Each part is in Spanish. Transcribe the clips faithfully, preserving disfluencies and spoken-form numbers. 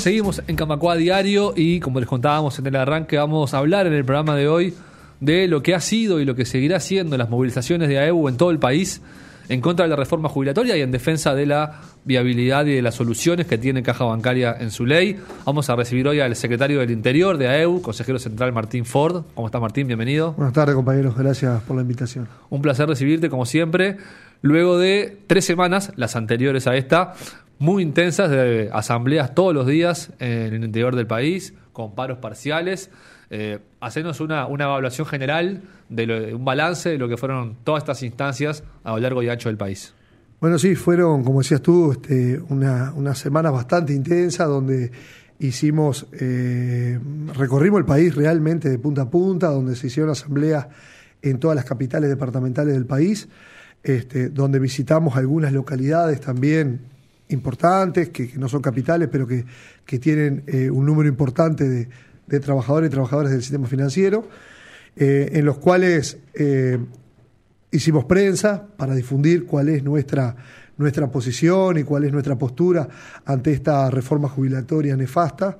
seguimos en Camacuá Diario y como les contábamos en el arranque, vamos a hablar en el programa de hoy de lo que ha sido y lo que seguirá siendo las movilizaciones de A E U en todo el país en contra de la reforma jubilatoria y en defensa de la viabilidad y de las soluciones que tiene Caja Bancaria en su ley. Vamos a recibir hoy al secretario del Interior de A E U, consejero central Martín Ford. ¿Cómo estás, Martín? Bienvenido. Buenas tardes, compañeros. Gracias por la invitación. Un placer recibirte, como siempre. Luego de tres semanas, las anteriores a esta, muy intensas, de asambleas todos los días en el interior del país, con paros parciales. Eh, hacernos una, una evaluación general, de, lo, de un balance de lo que fueron todas estas instancias a lo largo y ancho del país. Bueno, sí, fueron, como decías tú, este, una, una semana bastante intensa donde hicimos, eh, recorrimos el país realmente de punta a punta, donde se hicieron asambleas en todas las capitales departamentales del país, este, donde visitamos algunas localidades también importantes, que, que no son capitales, pero que, que tienen eh, un número importante de de trabajadores y trabajadoras del sistema financiero, eh, en los cuales eh, hicimos prensa para difundir cuál es nuestra, nuestra posición y cuál es nuestra postura ante esta reforma jubilatoria nefasta.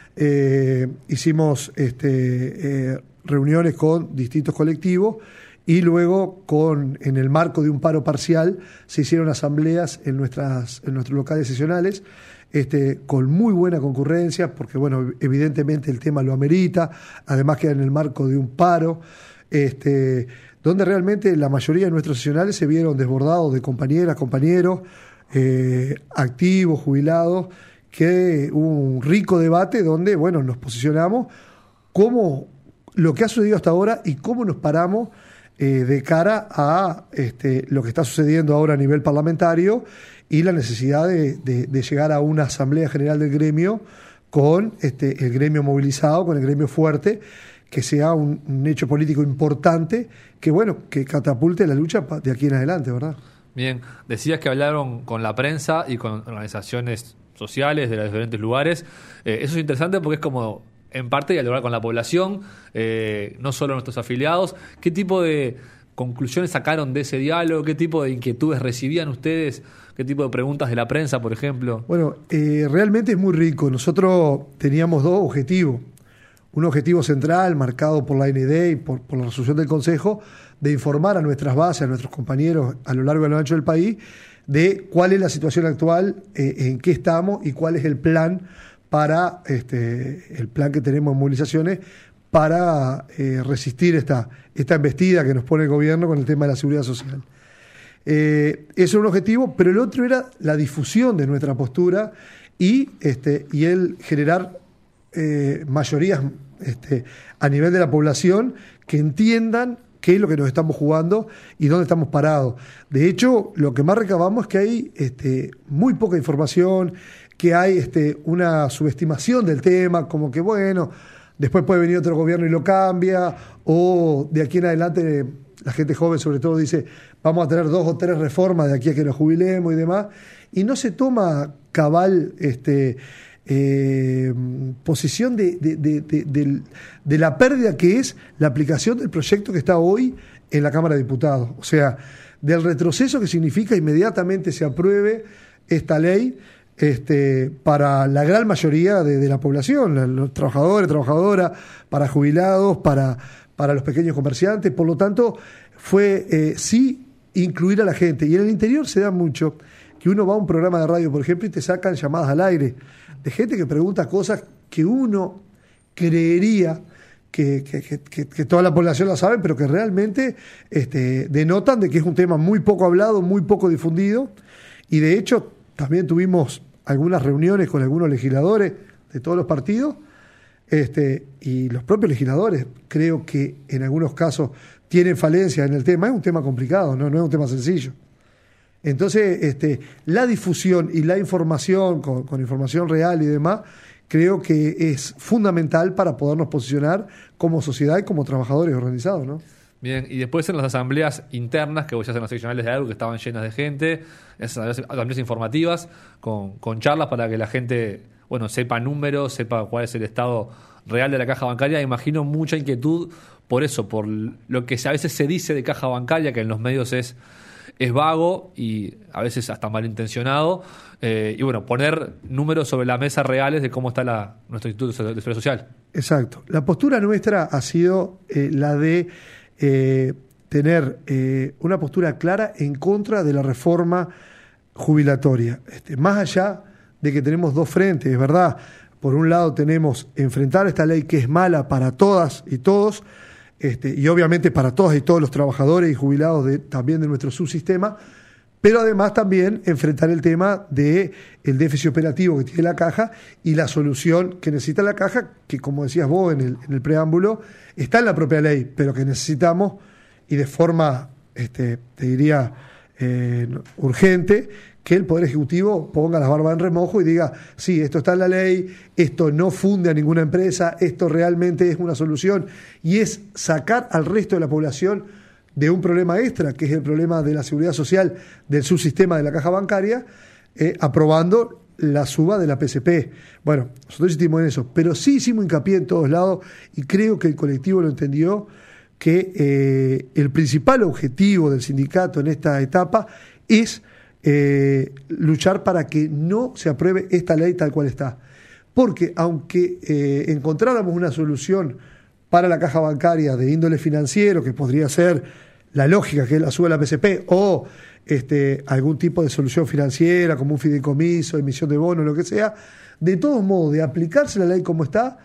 Eh, hicimos este, eh, reuniones con distintos colectivos y luego, con, en el marco de un paro parcial, se hicieron asambleas en, nuestras, en nuestros locales sesionales, Este, con muy buena concurrencia, porque bueno, evidentemente el tema lo amerita, además queda en el marco de un paro, este, donde realmente la mayoría de nuestros sesionales se vieron desbordados de compañeras, compañeros, eh, activos, jubilados, que hubo un rico debate donde, bueno, nos posicionamos como lo que ha sucedido hasta ahora y cómo nos paramos eh, de cara a este, lo que está sucediendo ahora a nivel parlamentario y la necesidad de, de, de llegar a una asamblea general del gremio con este, el gremio movilizado, con el gremio fuerte, que sea un, un hecho político importante, que bueno, que catapulte la lucha de aquí en adelante, ¿verdad? Bien, decías que hablaron con la prensa y con organizaciones sociales de los diferentes lugares. Eh, eso es interesante porque es como, en parte, dialogar con la población, eh, no solo nuestros afiliados. ¿Qué tipo de conclusiones sacaron de ese diálogo? ¿Qué tipo de inquietudes recibían ustedes? ¿Qué tipo de preguntas de la prensa, por ejemplo? Bueno, eh, realmente es muy rico. Nosotros teníamos dos objetivos. Un objetivo central, marcado por la A N D y por, por la resolución del Consejo, de informar a nuestras bases, a nuestros compañeros a lo largo y a lo ancho del país, de cuál es la situación actual, eh, en qué estamos y cuál es el plan para este, el plan que tenemos en movilizaciones para eh, resistir esta, esta embestida que nos pone el gobierno con el tema de la seguridad social. Eh, eso era un objetivo, pero el otro era la difusión de nuestra postura y, este, y el generar eh, mayorías este, a nivel de la población que entiendan qué es lo que nos estamos jugando y dónde estamos parados. De hecho, lo que más recabamos es que hay este, muy poca información, que hay este, una subestimación del tema, como que bueno, después puede venir otro gobierno y lo cambia, o de aquí en adelante la gente joven sobre todo dice, vamos a tener dos o tres reformas de aquí a que nos jubilemos y demás, y no se toma cabal este, eh, posición de, de, de, de, de, de la pérdida que es la aplicación del proyecto que está hoy en la Cámara de Diputados. O sea, del retroceso que significa inmediatamente se apruebe esta ley este, para la gran mayoría de, de la población, los trabajadores, trabajadoras, para jubilados, para... para los pequeños comerciantes. Por lo tanto, fue eh, sí incluir a la gente. Y en el interior se da mucho que uno va a un programa de radio, por ejemplo, y te sacan llamadas al aire de gente que pregunta cosas que uno creería que, que, que, que toda la población la sabe, pero que realmente este, denotan de que es un tema muy poco hablado, muy poco difundido. Y de hecho, también tuvimos algunas reuniones con algunos legisladores de todos los partidos, Este, y los propios legisladores creo que en algunos casos tienen falencias en el tema. Es un tema complicado, no, no es un tema sencillo. Entonces, este, la difusión y la información, con, con información real y demás, creo que es fundamental para podernos posicionar como sociedad y como trabajadores organizados, ¿no? Bien, y después en las asambleas internas, que vos ya en los seccionales de A E U, que estaban llenas de gente, esas asambleas informativas, con, con charlas para que la gente, bueno, sepa números, sepa cuál es el estado real de la caja bancaria. Imagino mucha inquietud por eso, por lo que a veces se dice de caja bancaria, que en los medios es es vago y a veces hasta malintencionado. Eh, y bueno, poner números sobre la mesa reales de cómo está la, nuestro Instituto de Seguridad Social. Exacto. La postura nuestra ha sido eh, la de eh, tener eh, una postura clara en contra de la reforma jubilatoria. Este, más allá de que tenemos dos frentes, es verdad. Por un lado tenemos enfrentar esta ley que es mala para todas y todos, este, y obviamente para todas y todos los trabajadores y jubilados de, también de nuestro subsistema, pero además también enfrentar el tema del déficit operativo que tiene la caja y la solución que necesita la caja, que como decías vos en el, en el preámbulo, está en la propia ley, pero que necesitamos y de forma, este, te diría, eh, urgente, que el Poder Ejecutivo ponga las barbas en remojo y diga, sí, esto está en la ley, esto no funde a ninguna empresa, esto realmente es una solución, y es sacar al resto de la población de un problema extra, que es el problema de la seguridad social del subsistema de la caja bancaria, eh, aprobando la suba de la P C P. Bueno, nosotros insistimos en eso, pero sí hicimos hincapié en todos lados, y creo que el colectivo lo entendió, que eh, el principal objetivo del sindicato en esta etapa es Eh, luchar para que no se apruebe esta ley tal cual está. Porque aunque eh, encontráramos una solución para la caja bancaria de índole financiero, que podría ser la lógica, que es la suba de la P C P, o este, algún tipo de solución financiera, como un fideicomiso, emisión de bonos, lo que sea, de todos modos, de aplicarse la ley como está,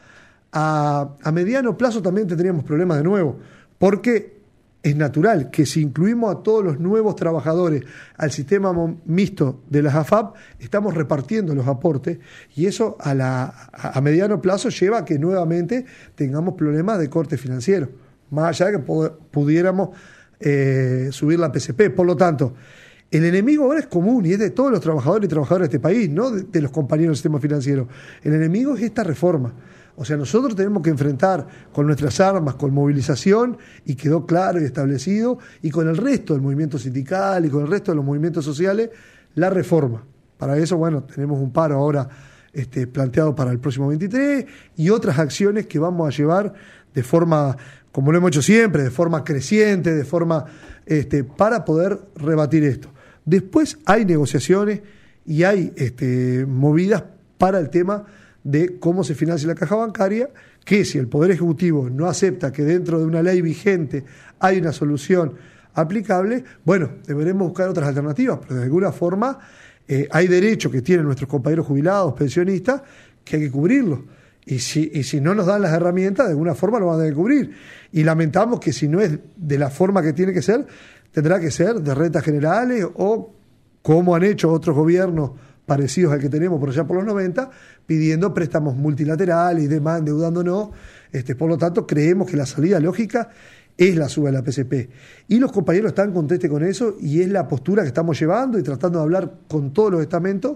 a, a mediano plazo también tendríamos problemas de nuevo, porque es natural que si incluimos a todos los nuevos trabajadores al sistema mixto de las A F A P, estamos repartiendo los aportes y eso a, la, a mediano plazo lleva a que nuevamente tengamos problemas de corte financiero, más allá de que pudiéramos eh, subir la P C P. Por lo tanto, el enemigo ahora es común y es de todos los trabajadores y trabajadoras de este país, no de, de los compañeros del sistema financiero. El enemigo es esta reforma. O sea, nosotros tenemos que enfrentar con nuestras armas, con movilización, y quedó claro y establecido, y con el resto del movimiento sindical y con el resto de los movimientos sociales, la reforma. Para eso, bueno, tenemos un paro ahora este, planteado para el próximo veintitrés y otras acciones que vamos a llevar de forma, como lo hemos hecho siempre, de forma creciente, de forma este, para poder rebatir esto. Después hay negociaciones y hay este, movidas para el tema de cómo se financia la caja bancaria, que si el Poder Ejecutivo no acepta que dentro de una ley vigente hay una solución aplicable, bueno, deberemos buscar otras alternativas, pero de alguna forma eh, hay derechos que tienen nuestros compañeros jubilados, pensionistas, que hay que cubrirlos. Y si, y si no nos dan las herramientas, de alguna forma lo van a tener que cubrir. Y lamentamos que si no es de la forma que tiene que ser, tendrá que ser de rentas generales o como han hecho otros gobiernos parecidos al que tenemos por allá por los noventa, pidiendo préstamos multilaterales y demás, endeudándonos. Este, por lo tanto, creemos que la salida lógica es la suba de la P C P. Y los compañeros están contentos con eso y es la postura que estamos llevando y tratando de hablar con todos los estamentos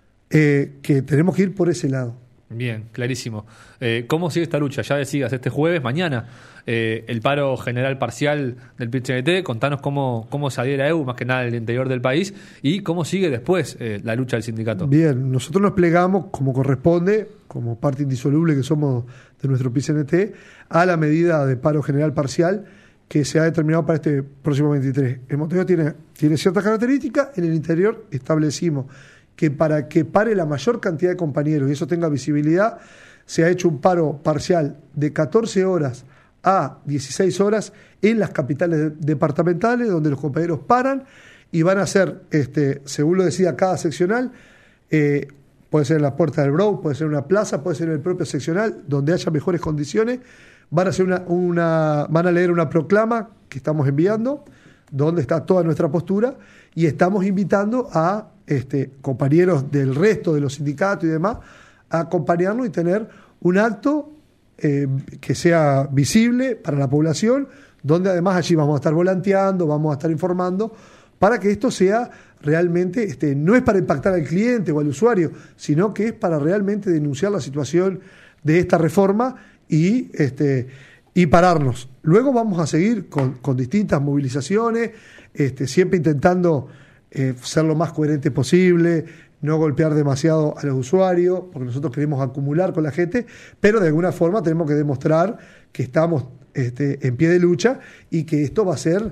eh, que tenemos que ir por ese lado. Bien, clarísimo. Eh, ¿Cómo sigue esta lucha? Ya decías, este jueves, mañana, eh, el paro general parcial del P I T C N T. Contanos cómo, cómo se adhiere a E U, más que nada en el interior del país, y cómo sigue después eh, la lucha del sindicato. Bien, nosotros nos plegamos como corresponde, como parte indisoluble que somos de nuestro P I T C N T, a la medida de paro general parcial que se ha determinado para este próximo veintitrés. El Montevideo tiene, tiene ciertas características, en el interior establecimos que para que pare la mayor cantidad de compañeros y eso tenga visibilidad, se ha hecho un paro parcial de catorce horas a dieciséis horas en las capitales departamentales, donde los compañeros paran y van a hacer, este, según lo decida cada seccional, eh, puede ser en la Puerta del Brou, puede ser en una plaza, puede ser en el propio seccional, donde haya mejores condiciones, van a hacer una, una, van a leer una proclama que estamos enviando, donde está toda nuestra postura, y estamos invitando a este, compañeros del resto de los sindicatos y demás a acompañarnos y tener un acto eh, que sea visible para la población, donde además allí vamos a estar volanteando, vamos a estar informando, para que esto sea realmente, este, no es para impactar al cliente o al usuario, sino que es para realmente denunciar la situación de esta reforma y, este, y pararnos. Luego vamos a seguir con, con distintas movilizaciones, este, siempre intentando eh, ser lo más coherente posible, no golpear demasiado a los usuarios, porque nosotros queremos acumular con la gente, pero de alguna forma tenemos que demostrar que estamos este, en pie de lucha y que esto va a ser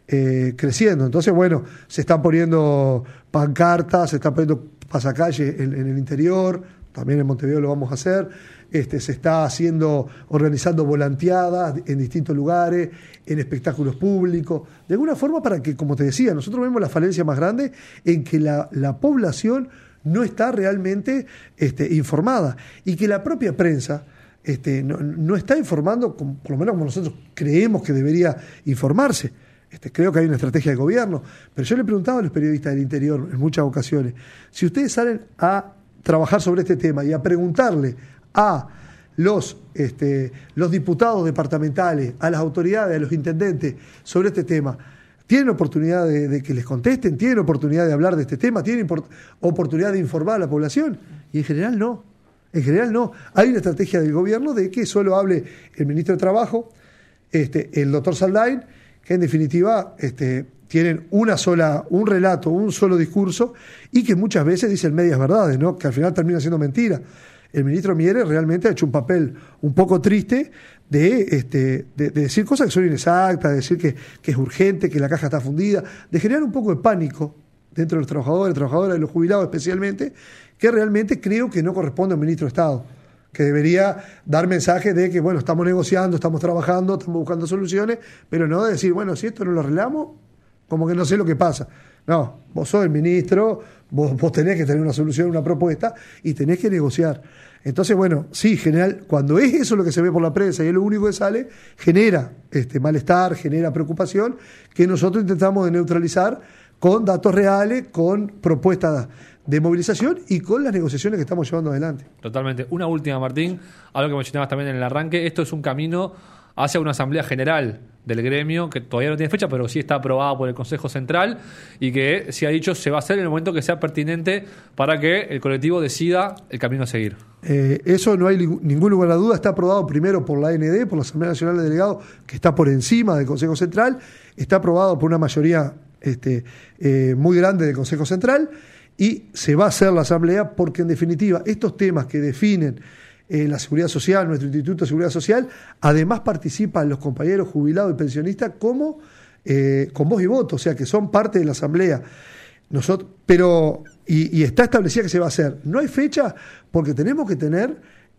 eh, creciendo. Entonces, bueno, se están poniendo pancartas, se están poniendo pasacalles en, en el interior, también en Montevideo lo vamos a hacer. Este, se está haciendo, organizando volanteadas en distintos lugares, en espectáculos públicos, de alguna forma para que, como te decía, nosotros vemos la falencia más grande en que la, la población no está realmente este, informada y que la propia prensa este, no, no está informando, como, por lo menos como nosotros creemos que debería informarse. Este, creo que hay una estrategia de gobierno, pero yo le preguntaba a los periodistas del interior en muchas ocasiones, si ustedes salen a trabajar sobre este tema y a preguntarle a los, este, los diputados departamentales, a las autoridades, a los intendentes sobre este tema, ¿tienen oportunidad de, de que les contesten? ¿Tienen oportunidad de hablar de este tema? ¿Tienen oportunidad de informar a la población? Y en general no. En general no. Hay una estrategia del gobierno de que solo hable el ministro de Trabajo, este, el doctor Saldain, que en definitiva este, tienen una sola, un relato, un solo discurso, y que muchas veces dicen medias verdades, ¿no? Que al final termina siendo mentira. El ministro Mieres realmente ha hecho un papel un poco triste de, este, de, de decir cosas que son inexactas, de decir que, que es urgente, que la caja está fundida, de generar un poco de pánico dentro de los trabajadores, trabajadoras y los jubilados especialmente, que realmente creo que no corresponde a un ministro de Estado, que debería dar mensajes de que, bueno, estamos negociando, estamos trabajando, estamos buscando soluciones, pero no de decir, bueno, si esto no lo arreglamos, como que no sé lo que pasa. No, vos sos el ministro, vos, vos tenés que tener una solución, una propuesta y tenés que negociar. Entonces, bueno, sí, general, cuando es eso lo que se ve por la prensa y es lo único que sale, genera este malestar, genera preocupación, que nosotros intentamos de neutralizar con datos reales, con propuestas de movilización y con las negociaciones que estamos llevando adelante. Totalmente. Una última, Martín, algo que mencionabas también en el arranque, esto es un camino hacia una asamblea general del gremio, que todavía no tiene fecha, pero sí está aprobada por el Consejo Central y que se ha dicho se va a hacer en el momento que sea pertinente para que el colectivo decida el camino a seguir. Eh, eso no hay ningún lugar a duda, está aprobado primero por la A N D, por la Asamblea Nacional de Delegados, que está por encima del Consejo Central, está aprobado por una mayoría este, eh, muy grande del Consejo Central y se va a hacer la asamblea porque en definitiva estos temas que definen Eh, la Seguridad Social, nuestro Instituto de Seguridad Social, además participan los compañeros jubilados y pensionistas como eh, con voz y voto, o sea que son parte de la asamblea. Nosotros, pero y, y está establecida que se va a hacer. No hay fecha porque tenemos que tener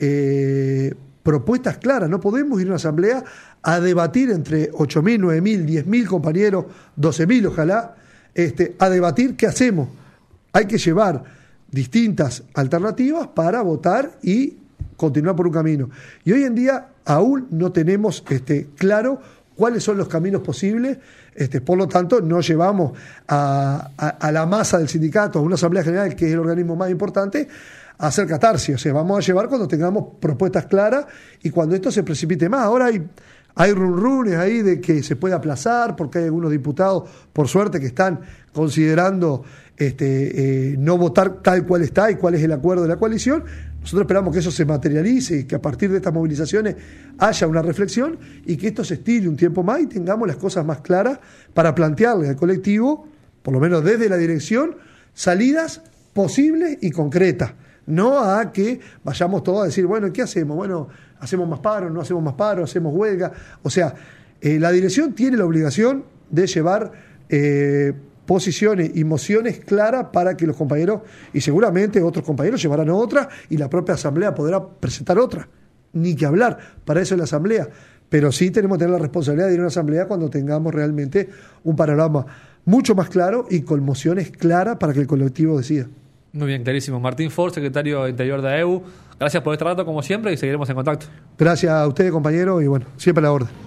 eh, propuestas claras. No podemos ir a una asamblea a debatir entre ocho mil, nueve mil, diez mil compañeros, doce mil ojalá, este, a debatir qué hacemos. Hay que llevar distintas alternativas para votar y continuar por un camino. Y hoy en día aún no tenemos este, claro cuáles son los caminos posibles, este, por lo tanto no llevamos a, a, a la masa del sindicato, a una asamblea general, que es el organismo más importante, a hacer catarsis. O sea, vamos a llevar cuando tengamos propuestas claras y cuando esto se precipite más. Ahora hay, hay runrunes ahí de que se puede aplazar, porque hay algunos diputados, por suerte, que están considerando este, eh, no votar tal cual está y cuál es el acuerdo de la coalición. Nosotros esperamos que eso se materialice y que a partir de estas movilizaciones haya una reflexión y que esto se estire un tiempo más y tengamos las cosas más claras para plantearle al colectivo, por lo menos desde la dirección, salidas posibles y concretas. No a que vayamos todos a decir, bueno, ¿qué hacemos? Bueno, hacemos más paro, no hacemos más paro, hacemos huelga. O sea, eh, la dirección tiene la obligación de llevar eh, posiciones y mociones claras para que los compañeros, y seguramente otros compañeros llevarán otras, y la propia asamblea podrá presentar otra. Ni que hablar, para eso es la asamblea. Pero sí tenemos que tener la responsabilidad de ir a una asamblea cuando tengamos realmente un panorama mucho más claro y con mociones claras para que el colectivo decida. Muy bien, clarísimo. Martín Fort, secretario de Interior de A E U, gracias por este rato como siempre y seguiremos en contacto. Gracias a ustedes, compañeros, y bueno, siempre a la orden.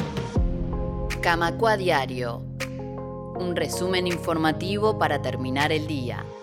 Camacua Diario. Un resumen informativo para terminar el día.